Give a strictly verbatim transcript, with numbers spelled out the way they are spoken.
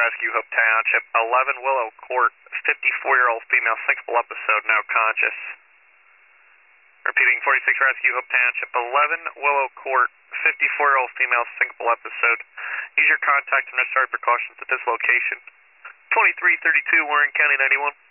Rescue, Hope Township. eleven Willow Court, fifty-four-year-old female, syncopal episode, now conscious. Repeating, forty-six Rescue, Hope Township. eleven Willow Court, fifty-four-year-old female, syncopal episode. Use your contact and necessary precautions at this location. twenty-three thirty-two, Warren County ninety-one.